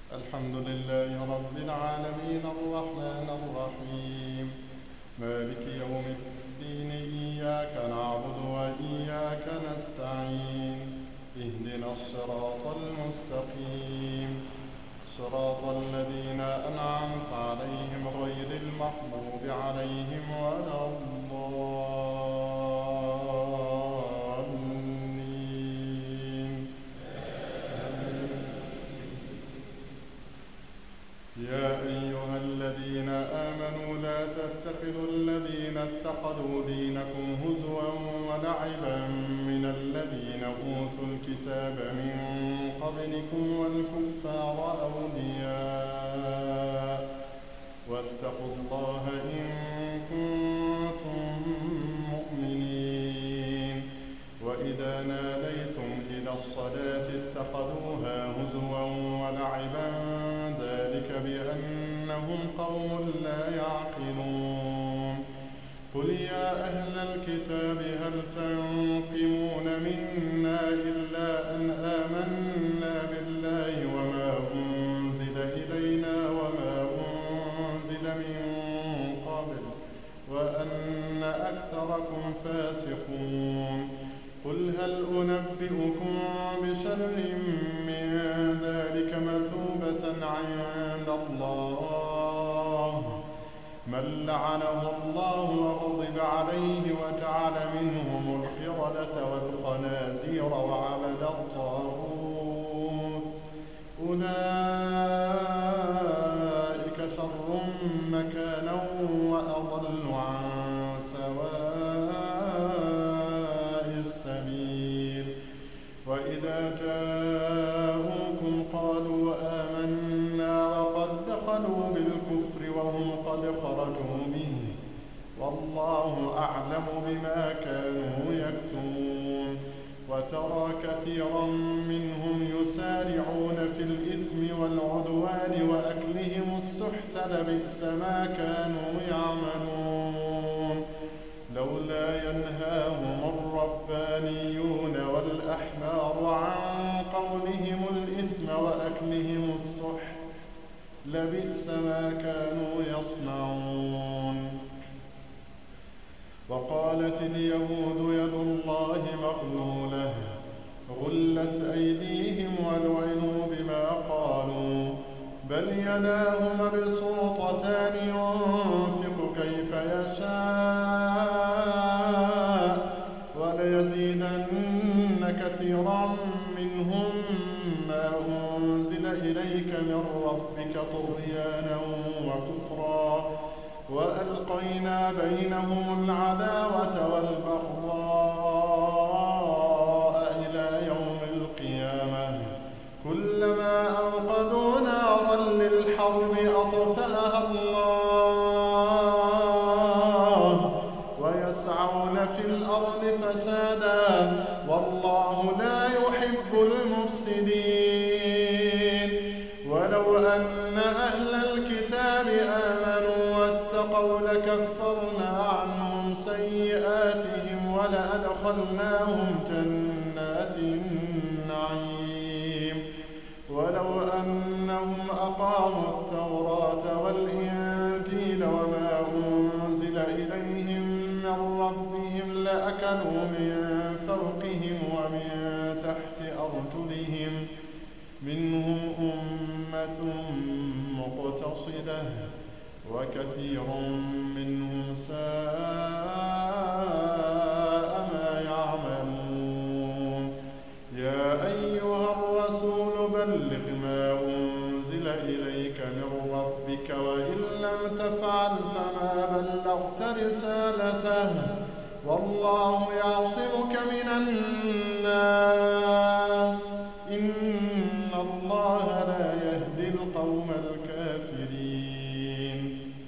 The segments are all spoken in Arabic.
الحمد لله رب العالمين الرحمن الرحيم مالك يوم الدين إياك نعبد وإياك نستعين اهدنا الصراط المستقيم صراط الذين أنعمت عليهم غير المغضوب عليهم ولا الضالين. يا أيها الذين آمنوا لا تتخذوا الذين اتخذوا دينكم هزوا ولعبا من الذين أوتوا الكتاب من قبلكم والكفار أولياء واتقوا الله إن كنتم مؤمنين. وإذا ناديتم إلى الصلاة اتخذوها هزوا ولعبا ذلك بأنهم قوم لا يعقلون. قل يا أهل الكتاب هل تنقمون منا إلا أن آمنا بالله وما أنزل إلينا وما أنزل من قبل وأن أكثركم فاسقون. قل هل أنبئكم بشر من ذلك مثوبة عند الله من لعنه الله وغضب عليه وجعل منهم القردة والخنازير وعبد الطاغوت أولئك شر مكانا وأضل عن سواء السبيل. وإذا جاءوكم قالوا آمنا وقد دخلوا بالكفر وهم قد خرجوا به والله أعلم بما كانوا يكتمون. وترى كثيرا منهم يسارعون في الإثم والعدوان وأكلهم السحت لبئس ما كانوا يعملون. لولا ينهاهم الربانيون والأحبار عن قولهم الإثم وأكلهم السحت لبئس ما كانوا يصنعون. وقالت اليهود يد الله مغلولة غلت أيديهم ولعنوا بما قالوا بل يداه مبسوطتان ينفق كيف يشاء وليزيدن كثيرا منهم ما أنزل إليك من ربك طغيانا وكفرا وألقينا بينهم العداوة والبغضاء إلى يوم القيامة كلما أوقدوا نارا للحرب أطفأها الله ويسعون في الأرض فسادا والله لا يحب المفسدين. ولو أن أهل الكتاب آمنوا واتقوا لكفرنا عنهم سيئاتهم ولأدخلناهم جنات النعيم. ولو أنهم أقاموا التوراة والإنجيل وما أنزل إليهم من ربهم لأكلوا من فوقهم ومن تحت أرجلهم منهم أمة مقتصدة وكثير منهم ساء ما يعملون. يا أيها الرسول بلغ ما أنزل إليك من ربك وإن لم تفعل فما بلغت رسالته والله يعصمك من الناس إن الله لا يهدي القوم الكافرين.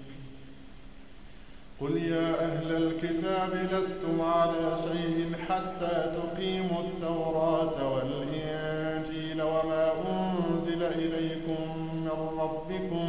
قل يا أهل الكتاب لستم على شيء حتى تقيموا التوراة والإنجيل وما أنزل إليكم من ربكم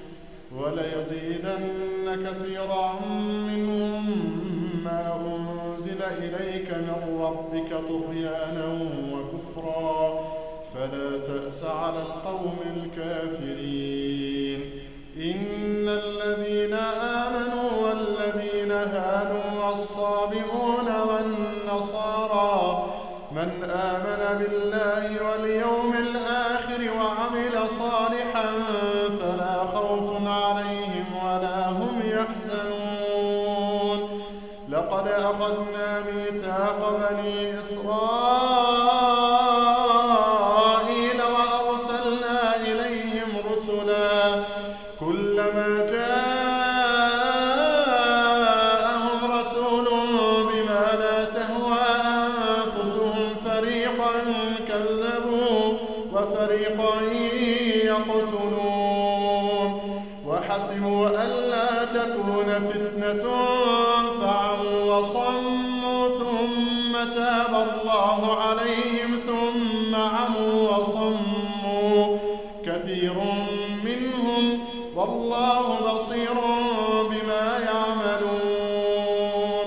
وليزيدن كثيرا منهم ما أنزل إليك من ربك طغيانا وكفرا فلا تأس على القوم الكافرين. إن الذين آمنوا والذين هادوا والصابئون والنصارى من آمن بالله واليوم الآخر وعمل صالحا فلا خوف عليهم ولا هم يحزنون. لقد أخذنا ميثاق بني إسرائيل وأرسلنا إليهم رسلا كلما جاءهم رسول بما لا تهوى أنفسهم فريقا كذبوا وفريقا يقتلون وحسبوا ألا تكون فتنة فعموا وصموا ثم تاب الله عليهم ثم عموا وصموا كثير منهم والله بصير بما يعملون.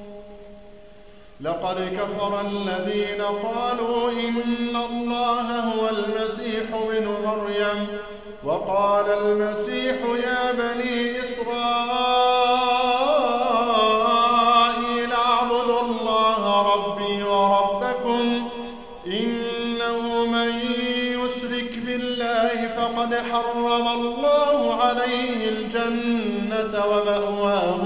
لقد كفر الذين قالوا إن الله هو المسيح ابن مريم وقال المسيح يا بني إسرائيل اعبدوا الله ربي وربكم إنه من يشرك بالله فقد حرم الله عليه الجنة ومأواه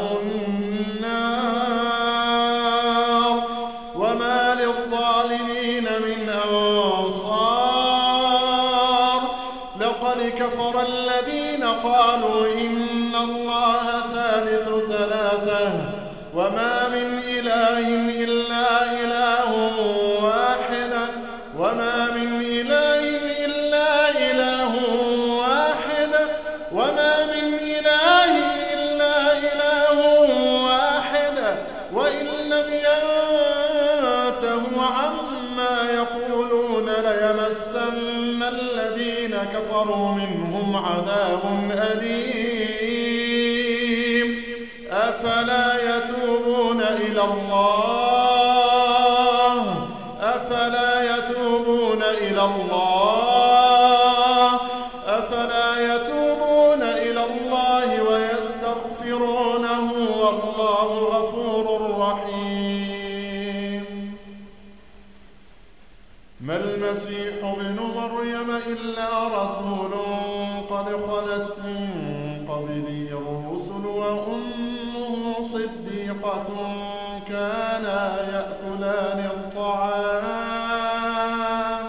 النار وما للظالمين من أنصار. لقد كفر الذين قالوا إن الله ثالث ثلاثة وما من إله إلا إله واحد وما من إله إلا إله واحد وما من إله إلا إله واحد وإن لم ينتهوا عما يقولون ليمسن الذين كفروا منهم عذاب أليم. أفلا يتوبون إلى الله أفلا يتوبون إلى الله أفلا يتوبون إلى الله ويستغفرونه والله غفور رحيم. ما المسيح ابن مريم إلا رسول قد خلت من قبله الرسل وأمه صديقة كانا يأكلان الطعام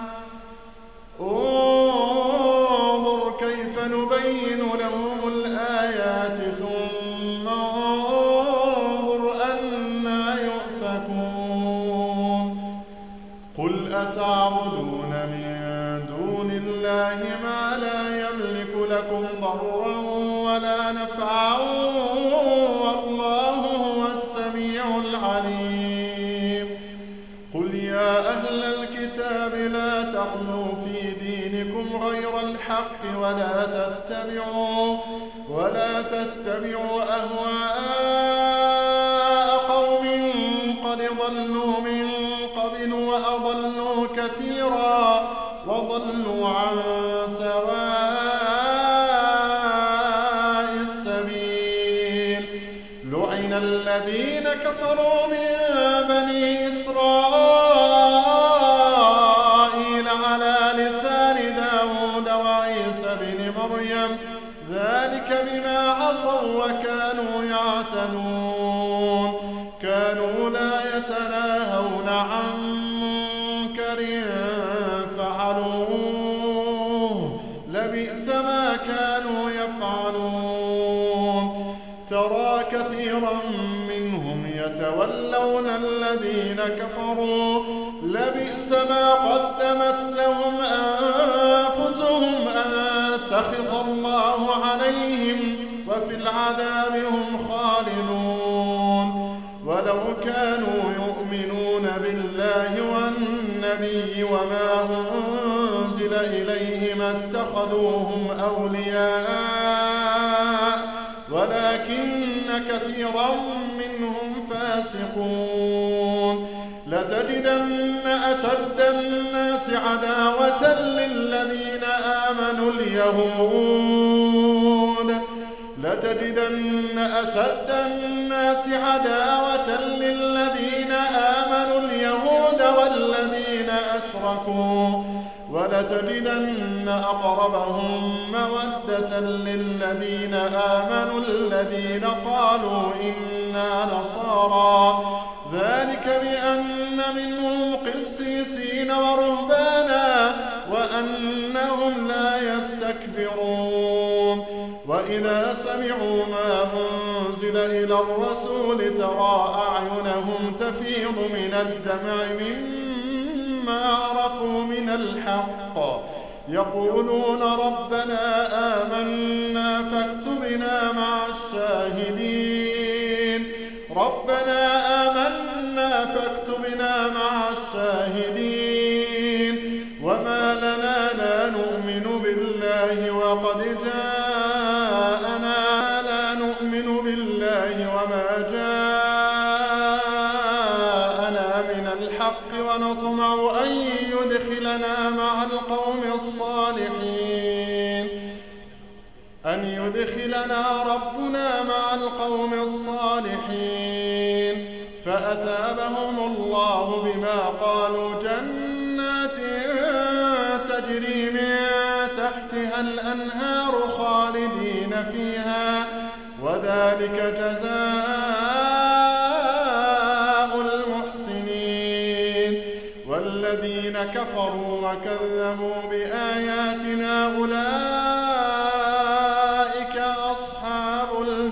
انظر كيف نبين لهم الآيات ثم انظر أنى يؤفكون. قل أتعبدون من دون الله ما لا يملك لكم ضرا ولا نفعا والله هو السميع العليم. قل يا أهل الكتاب لا تغلوا في دينكم غير الحق ولا تتبعوا أهواء قوم قد ضلوا من قبل وأضلوا كثيرا وضلوا عن سواء السبيل. لعن الذين كفروا من بني إسرائيل على لسان داود وعيسى بن مريم ذلك بما عصوا وكانوا يعتدون. كانوا لا يتناهون عن منكر فعلوه لبئس ما كانوا يفعلون. ترى كثيرا منهم يتولون الذين كفروا لبئس ما قدمت لهم أنفسهم أن سخط الله عليهم وفي العذاب هم خالدون. ولو كانوا يؤمنون بالله والنبي وما أنزل إليه ما اتخذوهم أولياء ولكن كثيرا منهم فاسقون. لتجدن أشد الناس عداوة للذين آمنوا اليهود لتجدن أشد الناس عداوة للذين آمنوا اليهود والذين أشركوا ولتجدن أقربهم مودة للذين آمنوا الذين قالوا إنا نصارى ذلك بأن منهم قسيسين ورهبانا وأنهم لا يستكبرون وإذا سمعوا ما أنزل إلى الرسول ترى أعينهم تفيض من الدمع مما عرفوا من الحق يقولون ربنا آمنا فاكتبنا مع الشاهدين ربنا آمنا فاكتبنا مع الشاهدين وما لنا لا نؤمن بالله وقد جاءنا لا نؤمن بالله وما جاءنا من الحق ونطمع أن يدخلنا مع القوم الصالحين أن يدخلنا ربنا مع القوم الصالحين فأثابهم الله بما قالوا جنات تجري من تحتها الأنهار خالدين فيها وذلك جزاء المحسنين والذين كفروا وكذبوا بآياتنا أولئك أصحاب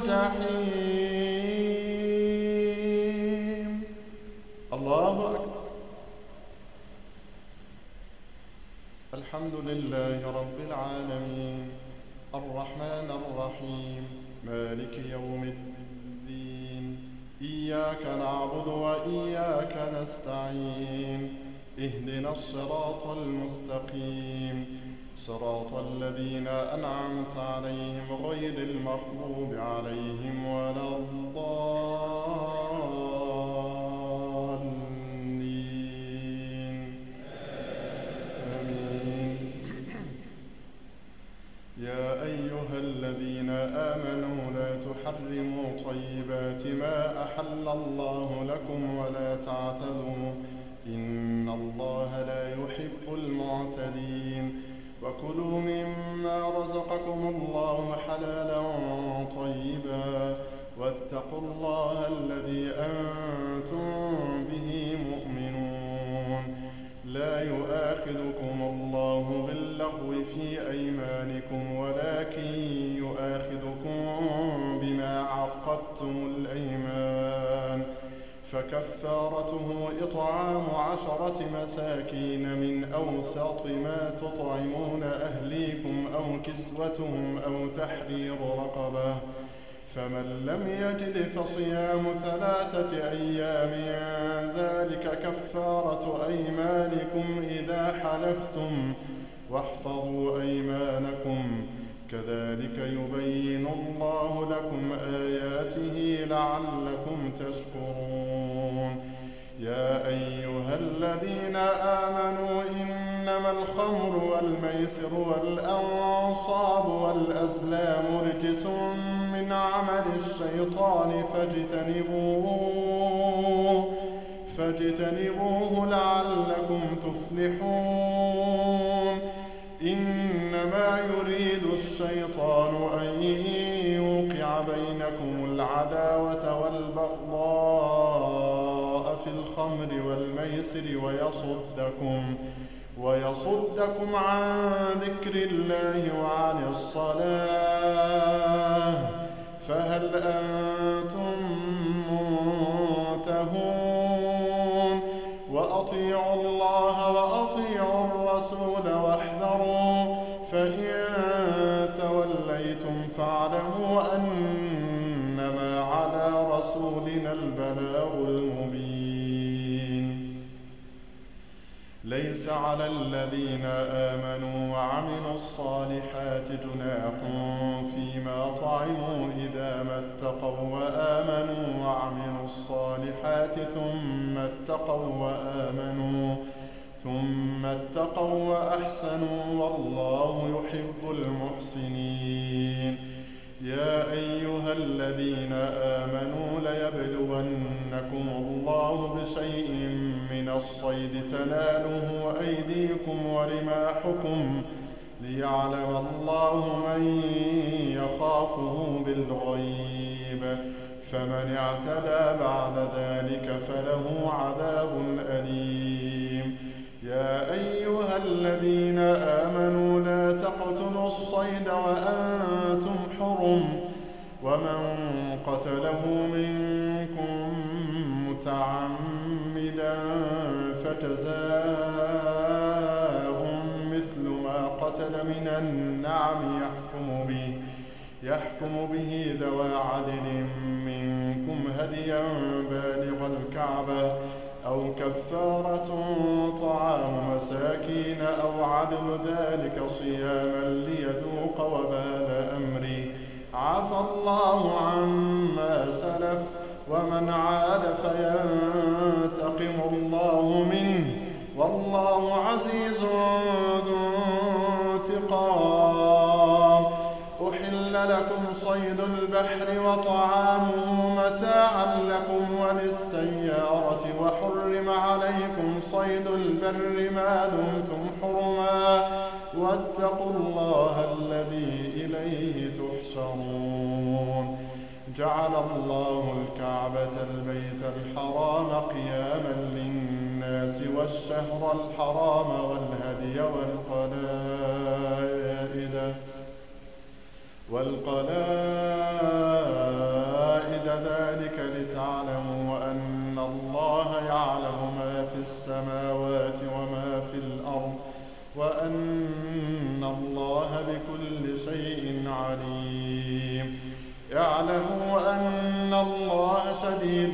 الجحيم. الله أكبر. الحمد لله رب العالمين الرحمن الرحيم مالك يوم الدين إياك نعبد وإياك نستعين اهدنا الصراط المستقيم صراط الذين أنعمت عليهم غير المغضوب عليهم ولا الضالين آمين. يا أيها الذين آمنوا لا تحرموا طيبات ما أحل الله لكم ولا تعتدوا إن الله لا يحب المعتدين وكلوا مما رزقكم الله حلالا طيبا واتقوا الله الذي أنتم به مؤمنون لا يؤاخذكم الله باللغو في أيمانكم ولكن يؤاخذكم بما عقدتم الأيمان فكفارته إطعام 10 مساكين من أوسط ما تطعمون أهليكم أو كسوتهم أو تحرير رقبة فمن لم يجد فصيام 3 أيام ذلك كفارة أيمانكم إذا حلفتم واحفظوا أيمانكم كذلك يبين الله لكم آياته لعلكم تشكرون. يا أيها الذين آمنوا إنما الخمر والميسر والأنصاب والأزلام رجس من عمل الشيطان فاجتنبوه لعلكم تفلحون. إنما يريد الشيطان أن يوقع بينكم العداوة والبغضاء في الخمر والميسر ويصدكم عن ذكر الله وعن الصلاة فهل أنتم منتهون. وأطيعوا الله وأطيعوا الرسول واحذروا فإن توليتم فاعلموا أنما على رسولنا البلاغ المبين. ليس على الذين آمنوا وعملوا الصالحات جناح فيما طعموا إذا ما اتقوا وآمنوا وعملوا الصالحات ثم اتقوا ثم اتقوا وأحسنوا والله يحب المحسنين. يا أيها الذين آمنوا ليبلونكم الله بشيء من الصيد تناله أيديكم ورماحكم ليعلم الله من يخافه بالغيب، فمن اعتدى بعد ذلك فله عذاب أليم. يا أيها الذين آمنوا لا تقتلوا الصيد وأنتم حرم، ومن قتله منكم متعمدا فجزاء مثل ما قتل من النعم يحكم به ذوى عدل منكم هديا بالغ الكعبة أو كفارة طعام مساكين أو عدل ذلك صياما ليذوق وبال أمره. عفى الله عما سلف ومن عاد فينتقم الله منه والله عزيز ذو انتقام. أحل لكم صيد البحر وطعامه متاعا لكم وللسيارة، وحرم عليكم صيد البر ما دمتم حرما، واتقوا الله الذي إليه تحشرون. جعل الله الكعبة البيت الحرام قياما للناس والشهر الحرام والهدي والقلائد ذلك لتعلموا أن الله يعلم ما في السماوات وما في الأرض وأن الله بكل شيء عليم. اعلموا أن الله شديد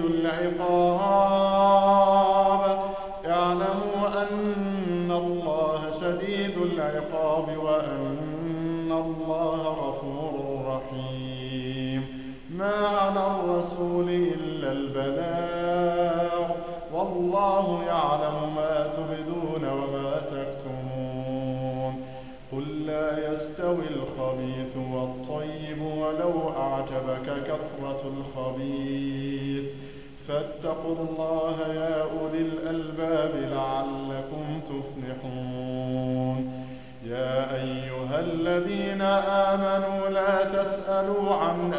العقاب وأن الله غفور رحيم. ما على الرسول إلا البلاغ والله يعلم ما تبدون وما تكتمون. قل لا يستوي الخبيث والطيب ولو أعجبك كثرة الخبيث، فاتقوا الله يا أولي الألباب لعلكم تفلحون. يا أيها الذين آمنوا لا تسألوا عن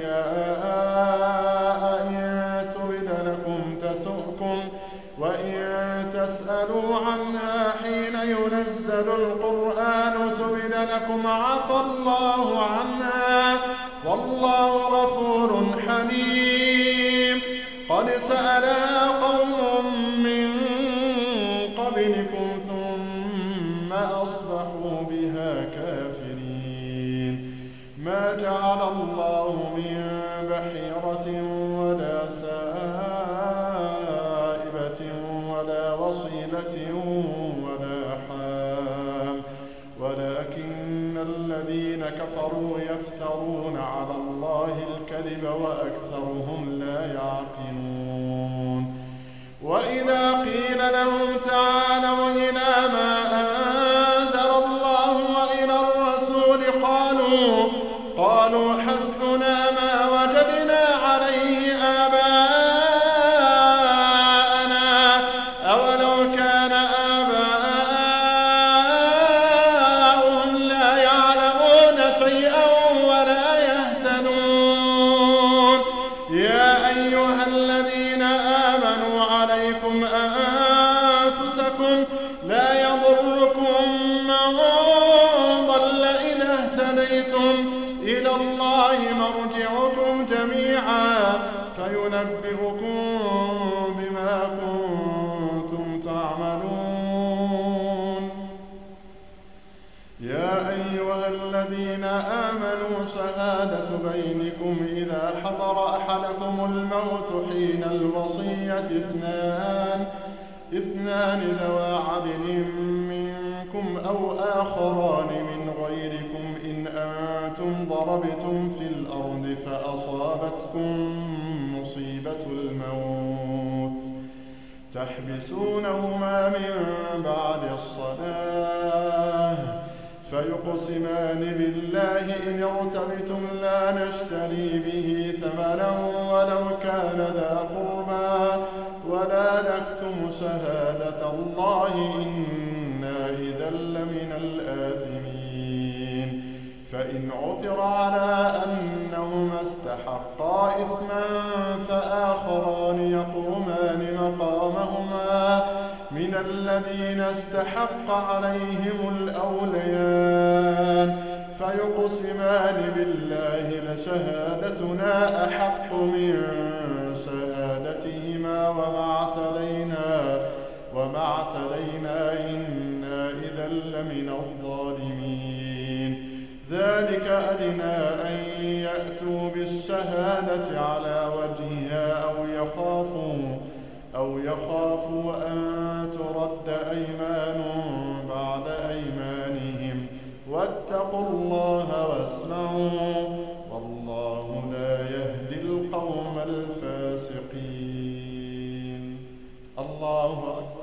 أشياء إن تبد لكم تسؤكم، وإن تسألوا عنها حين ينزل القرآن تبد لكم عفى الله عنها والله غفور حليم. قد سألها قوم من قبلكم ثم أصبحوا بها كافرين. ما جعل الله من بحيرة ولا سائبة ولا وصيلة ولا حام، ولكن الذين كفروا يفترون على الله الكذب وأكثرهم لا يعقلون. وإذا قيل لهم تعالوا إلى ما أنزل الله وإلى الرسول قالوا حسبنا ما وجدنا عليه آباءنا أولو كان آباؤهم لا يعلمون شيئا ولا يهتدون. يا أيها الذين آمنوا عليكم أنفسكم لا يضركم من ضل إذا اهتديتم، إلى الله مرجعكم جميعا فينبئكم بما كنتم تعملون. يا أيها الذين آمنوا شهادة بينكم إذا حضر أحدكم الموت حين الوصية اثنان ذوى عدل منكم أو آخران من غيركم إن أنتم ضربتم في الأرض تحبسونهما من بعد الصلاة فيقسمان بالله إن ارتبتم لا نشتري به ثمنا ولو كان ذا قربى ولا نكتم شهادة الله إنا إذا لمن الآثمين فإن عثر على أنهما استحقا إثما فآخران يقومان مقامهما من الذين استحق عليهم الأوليان فيقسمان بالله لشهادتنا أحق من شهادتهما وما اعتدينا إنا إذا لمن الظالمين ذلك أدنى أن يأتوا بالشهادة على وجهها أو يخافوا أن ترد أيمان بعد أيمانهم واتقوا الله واسمعوا والله لا يهدي القوم الفاسقين. الله أكبر.